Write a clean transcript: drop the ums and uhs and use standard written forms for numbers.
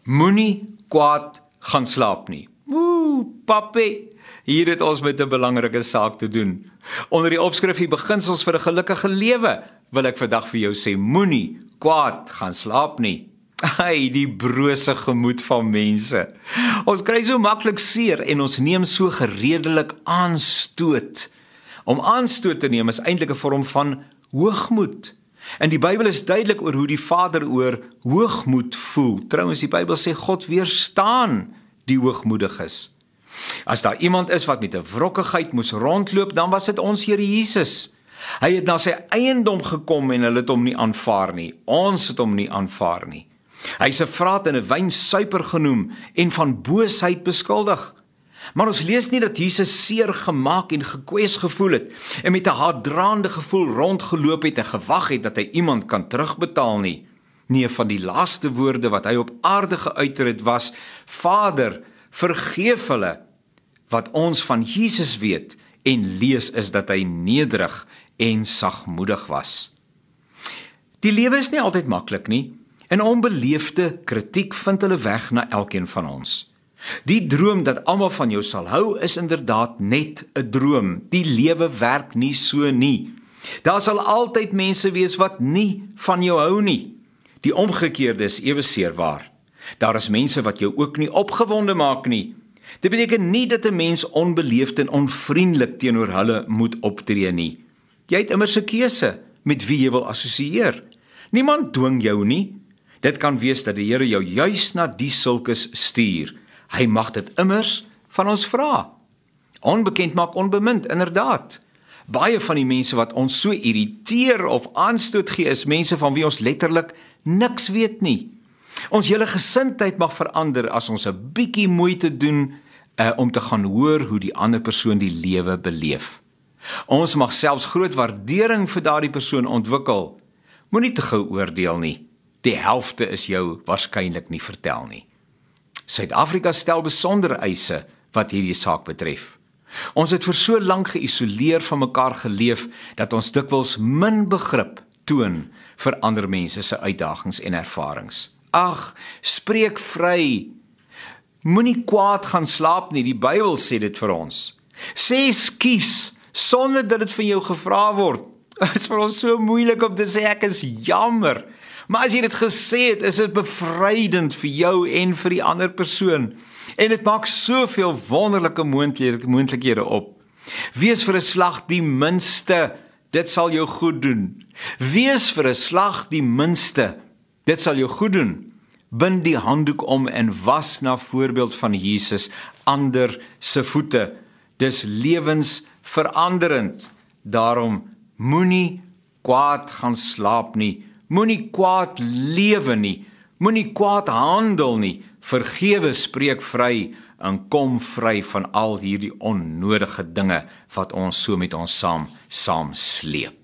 Moenie kwaad gaan slaap nie. Papi, hier het ons met 'n belangrike saak te doen. Onder die opskrif die beginsels vir 'n gelukkige lewe, wil ek vandag vir jou sê, moenie kwaad gaan slaap nie. Ai, die brose gemoed van mense. Ons kry so maklik seer en ons neem so gereedelik aanstoot. Om aanstoot te neem is eintlik 'n vorm van hoogmoed. En die Bybel is duidelik oor hoe die Vader oor hoogmoed voel. Trouwens, die Bybel sê God weerstaan die hoogmoediges. As daar iemand is wat met 'n wrokkigheid moes rondloop, dan was dit ons Here Jesus. Hy het na sy eiendom gekom en hulle het hom nie aanvaar nie. Ons het hom nie aanvaar nie. Hy is 'n vraat en 'n wynsuiper genoem en van boosheid beskuldig. Maar ons lees nie dat Jesus seer gemaak en gekwes gevoel het en met 'n haatdraande gevoel rondgeloop het en gewag het dat hy iemand kan terugbetaal nie. Nee, van die laaste woorde wat hy op aarde geuiter het was: Vader, vergeef hulle. Wat ons van Jesus weet en lees is dat hy nederig en sagmoedig was. Die lewe is nie altyd maklik nie, en onbeleefde kritiek vind hulle weg na elkeen van ons. Die droom dat almal van jou sal hou is inderdaad net 'n droom. Die lewe werk nie so nie. Daar sal altyd mense wees wat nie van jou hou nie. Die omgekeerde is ewe seer waar. Daar is mense wat jou ook nie opgewonde maak nie. Dit beteken nie dat 'n mens onbeleefd en onvriendelik teenoor hulle moet optree nie. Jy het immers 'n keuse met wie jy wil assosieer. Niemand dwing jou nie. Dit kan wees dat die Here jou juis na die sulkes stuur. Hy mag dit immers van ons vra. Onbekend maak onbemind, inderdaad. Baie van die mense wat ons so irriteer of aanstoot gee, is mense van wie ons letterlik niks weet nie. Ons hele gesindheid mag verander as ons 'n bietjie moeite doen om te gaan hoor hoe die ander persoon die lewe beleef. Ons mag selfs groot waardering vir daardie persoon ontwikkel. Moenie te gou oordeel nie. Die helfte is jou waarskynlik nie vertel nie. Suid-Afrika stel besondere eise wat hierdie saak betref. Ons het vir so lank geïsoleer van mekaar geleef dat ons dikwels min begrip toon vir ander mense se uitdagings en ervarings. Ag, spreek vry. Moenie kwaad gaan slaap nie, die Bybel sê dit vir ons. Sê ekskuus sonder dat dit van jou gevra word. Dit is vir ons so moeilik om te sê ek is jammer. Maar as jy dit gesê het, is dit bevrydend vir jou en vir die ander persoon. En dit maak soveel wonderlike moontlikhede op. Wees vir 'n slag die minste, dit sal jou goed doen. Wees vir 'n slag die minste, dit sal jou goed doen. Bind die handdoek om en was na voorbeeld van Jesus ander se voete. Dis lewensveranderend. Daarom moenie kwaad gaan slaap nie. Moenie kwaad lewe nie. Moenie kwaad handel nie. Vergewe, spreek vry en kom vry van al hierdie onnodige dinge wat ons so met ons saam sleep.